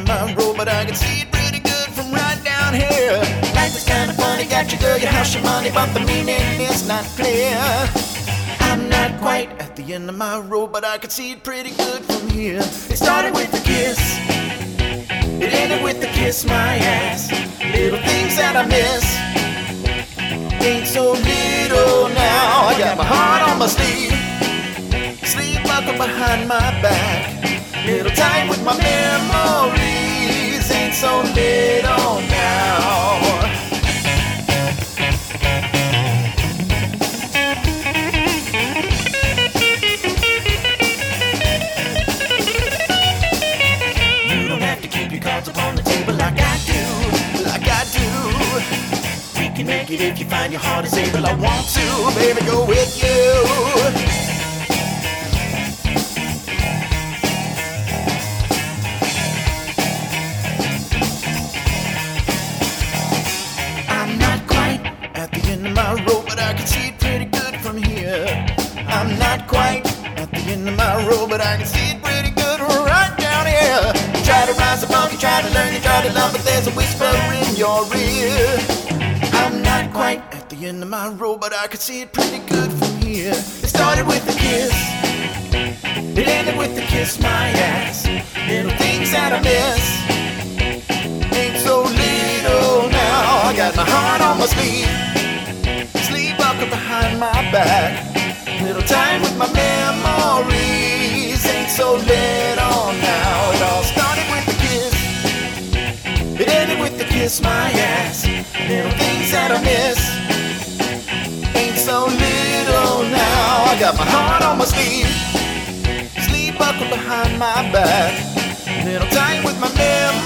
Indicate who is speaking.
Speaker 1: of my road, but I can see it pretty good from right down here. Life is kinda funny, got your girl, your house, your money, but the meaning is not clear. I'm not quite at the end of my road, but I can see it pretty good from here. It started with a kiss, it ended with a kiss my ass. Little things that I miss ain't so little now. I got my heart on my sleeve, sleeve buckle behind my back. Little time with my memories ain't so little now. You don't have to keep your cards up on the table like I do, like I do. We can make it if you find your heart is able. I want to, baby, go with you. My road, but I can see it pretty good from here. I'm not quite at the end of my road, but I can see it pretty good right down here. You try to rise above, you try to learn, you try to love, but there's a whisper in your ear. I'm not quite at the end of my road, but I can see it pretty good from here. It started with a kiss, it ended with a kiss my ass. Little things that I miss ain't so little now. I got my heart on my sleeve, behind my back. Little time with my memories ain't so little now. It all started with a kiss, it ended with a kiss my ass. Little things that I miss ain't so little now. I got my heart on my sleeve, sleeve buckle behind my back. Little time with my memories